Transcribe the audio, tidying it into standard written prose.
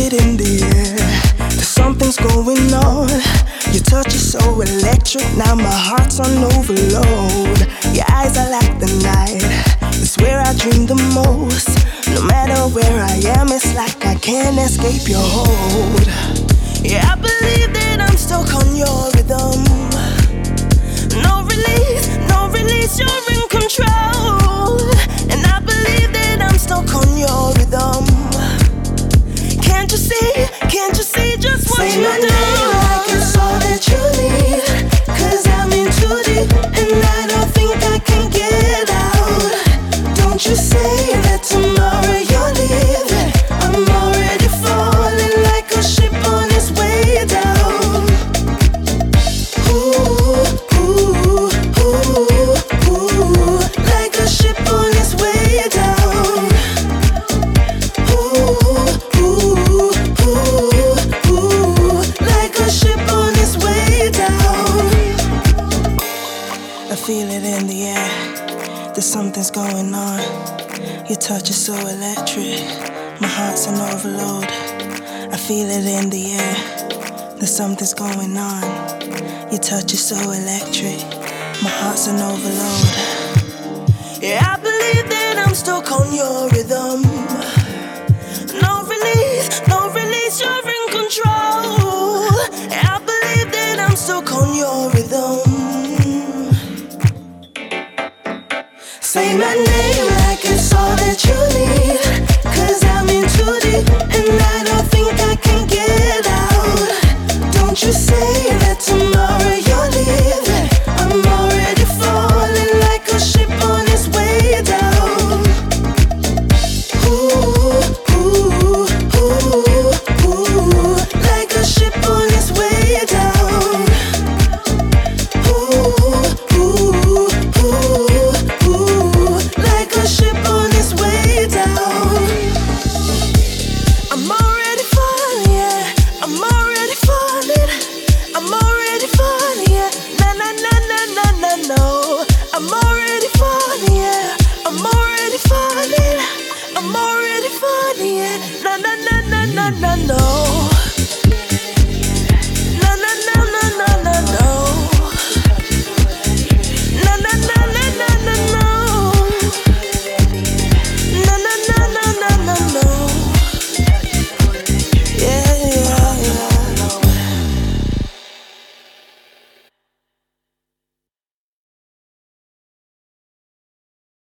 it in the air. There's something's going on. Your touch is so electric. Now my heart's on overload. Your eyes are like the night. It's where I dream the most. No matter where I am, it's like I can't escape your hold. Yeah, I believe that I'm stuck on your rhythm. No release, you're in control. And I believe that I'm stuck on your rhythm. Can't you see just what Say you my do? name like it's all that you need. 'Cause I'm in too deep and I don't think I can get out. Don't you say that tomorrow you're leaving. I'm already falling like a ship on its way down. Ooh, ooh, ooh, ooh, like a ship on its way down. Ooh, ooh, ooh, ooh, like a ship on its way down. I feel it in the air. There's something's going on. Your touch is so electric. My heart's on overload. I feel it in the air. There's something's going on. Your touch is so electric. My heart's on overload. Yeah, I believe that I'm stuck on your rhythm. No release, you're in control. Yeah, I believe that I'm stuck on your rhythm. Say my name like it's all that you need. 'Cause I'm in too deep and I don't think I can get out. Don't you say that tomorrow you're leaving. I'm already falling like a ship on its way down. Ooh, ooh, ooh, ooh, like a ship on its way down. Ooh, ooh, ooh, ooh, like a ship on its way down. I'm already falling, yeah. I'm already falling. I'm already falling, yeah. Na na na na na na no. I'm already falling, yeah. I'm already falling. I'm already falling, yeah. Na na na na na na no.